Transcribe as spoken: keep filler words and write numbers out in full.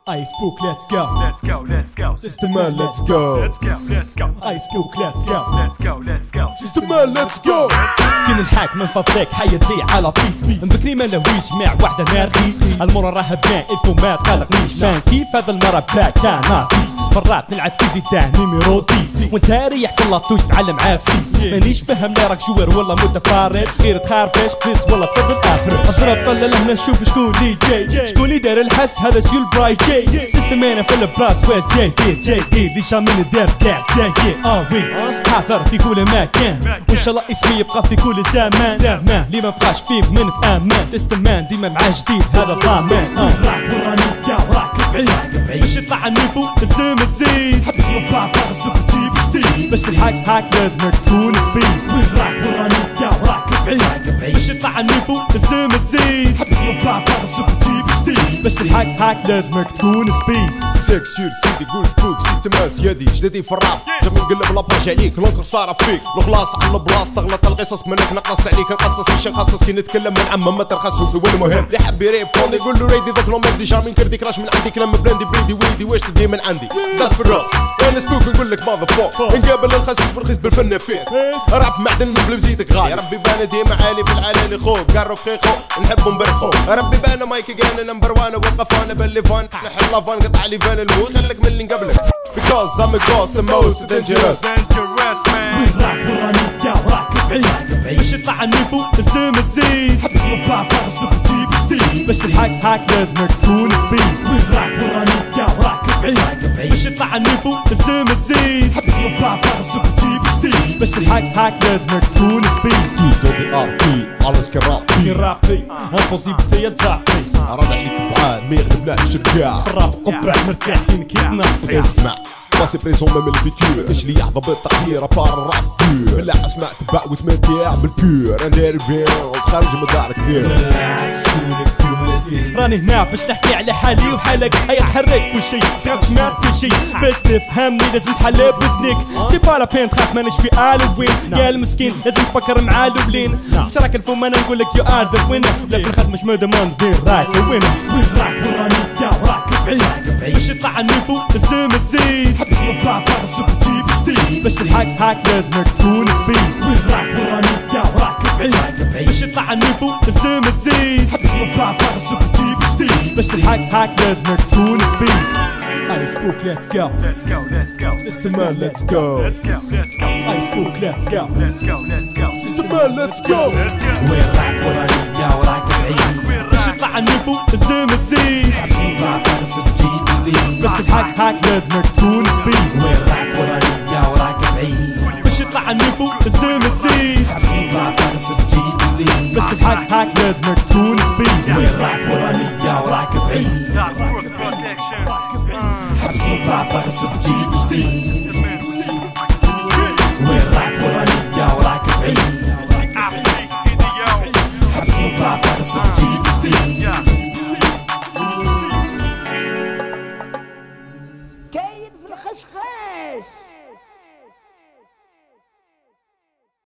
Ice Book, let's go. Let's go, let's go. System man, let's go. Let's go, let's go. Ice Book, let's go. Let's go, let's go. System man, let's go. كين الحاك من فضلك حي تضيع على بيس مبكري ما لهويش مع واحدة نارخيس المرة راه بان الفو ما تقلقنيش مان كيف هذا المرة بلاك كان ناقص مرات نلعب كيزي تاع نيميرو ديس وانت ريح في لاطوش تعلم عافسيس مانيش فاهم لا راك جوار ولا متفرج غير تخربش كفيس ولا تفضل اخر اضرب طلع لهنا نشوف شكون لي جاي شكون اللي دار الحس هذا سيول براي جاي سيستم انا في البلاس ويس جاي دير جاي دير لي جامي ندير كاع زاكي اه وي حاضر في كل مكان وان شاء الله اسمي يبقى في كل زمان زمان اللي ما بقاش فيه من تامان سيستم مان ديما معاه جديد هذا ضامن اه راكب بعيد باش يطلع النيفو لازم تزيد حبس من بابا الزبدي جديد باش تلحق هاك لازمك تكون سبيد راكب بعيد باش يطلع النيفو لازم تزيد حبس من بابا الزبدي جديد باش تلحق هاك لازمك تكون سبيد سيكشير سيدي قول سبوك سيستم سيادي جديدي في الراب زعما نقلب لاباج عليك لونكر صارف فيك الخلاص على البلاص تغلط القصص منك نقص عليك نقصص مش نقصص كي نتكلم من عمم ما ترخص هو المهم اللي حب يريب فوندي يقول له ريدي ذاك لومر ديجا من كردي كراش من عندي كلام بلاندي بريدي ويدي واش تدي من عندي دات في الراس انا سبوك نقول لك ماذا فوق نقابل الخسيس بالرخيص بالفن نفيس راب معدن من بزيدك غالي يا ربي بانا ديما عالي في العلالي خوك قال رفيقو نحبهم برخو ربي بانا مايكي كان نمبر وان وقف انا باللي فان نحل فان قطع لي فان الموت خليك من اللي قبلك because I'm a boss and most dangerous Dangerous man. راكب بعيد باش يطلع النيفو لازم تزيد حبس من بابا الزبدي جديد باش تلحق هاك لازمك تكون سبيد راكب بعيد باش يطلع النيفو لازم تزيد حبس من بابا الزبدي جديد باش تلحق هاك لازمك تكون سبيد ستوديو دي ار بي على سكراب كي رابي امبوسيبل يا تزعقي رانا عليك بعاد ما يغلبناش الشركاع الراب قبع مرتاحين كي تنقي اسمع باسي بريزون ميم الفيتور ايش اللي يحظى بالتقدير ابار الراب بيور بالله اسمع تبع وتمتع بالبيور انا بين وخارج من دار كبير راني هنا باش نحكي على حالي وحالك هيا تحرك كل شيء صغرت شمعت كل شيء باش تفهمني لازم تحلى بودنيك سي با لا بين تخاف مانيش في الوين يا المسكين لازم تفكر مع الاولين شراك الفم انا نقول لك يو ار ذا وين لكن خدمة مش مدمان بين راك وين راكب بعيد باش يطلع النيفو لازم تزيد حبس من بابا الزبدي جديد باش تلحق هاك لازمك تكون سبيد راكب بعيد باش يطلع النيفو لازم تزيد حبس من بابا الزبدي جديد باش تلحق هاك لازمك تكون سبيد Ice Book, let's go. Let's go, let's go. System man, let's go. Let's go, let's go. Ice Book, let's go. Let's go, let's go. System man, let's go. Let's go. وين راك ورانيا وراك بعيد باش يطلع النيفو لازم تزيد حبس من بابا الزبدي جديد باش تلحق هاك لازمك تكون سبيد وين راك ورانيا وراك بعيد باش يطلع النيفو لازم تزيد حبس من بابا الزبدي جديد باش تلحق هاك لازمك تكون سبيد وين راك ورانيا وراك بعيد Dark Force Protection. حبس من بابا الزبدي جديد وين راك ورانيا وراك بعيد After Studio. حبس من بابا الزبدي